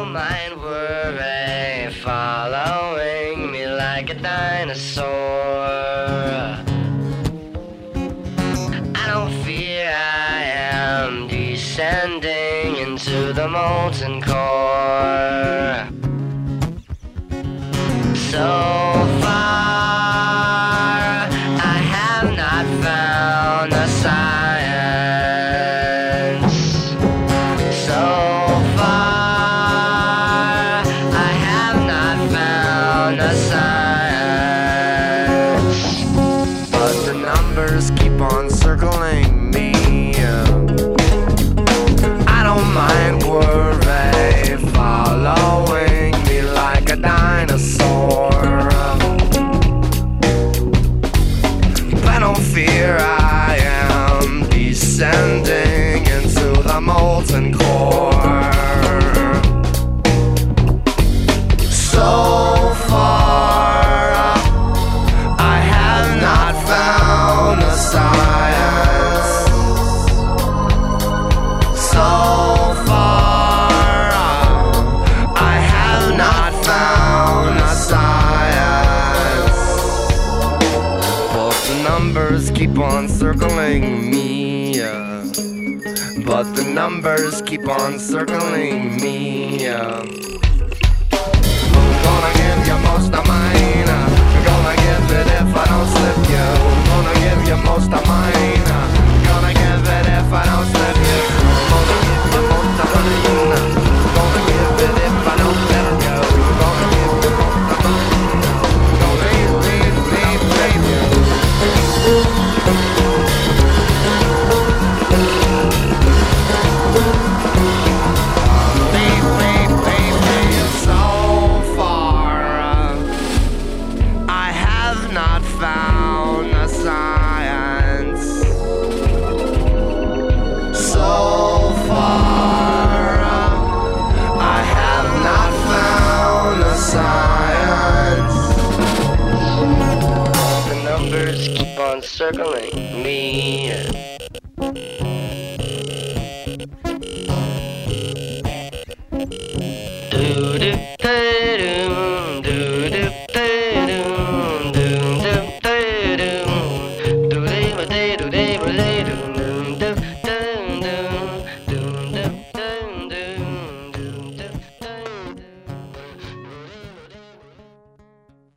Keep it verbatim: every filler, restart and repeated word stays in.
don't mind worry following me like a dinosaur. I don't fear I am descending into the molten core. So far I have not found a science. So far I have not found a science. But the numbers keep on circling me. I don't mind worry following me like a dinosaur. I don't fear I am descending into the molten core. So far I have not found a science. So far I have not found a science. But the numbers keep on circling me. But the numbers keep on circling me. Gonna give you most of mine. Gonna give it if I don't slip you. Gonna give you most of mine. Gonna give it if I don't slip you. Gonna give you most of mine. Gonna give it if I don't let you. Gonna give you most of mine. Gonna leave, leave, leave, leave you. Leave, leave, leave, leave. So far I have not found a science. So far I have not found a science. The numbers keep on circling me. Do do